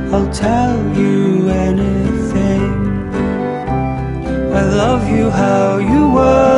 I'll tell you anything. I love you how you were.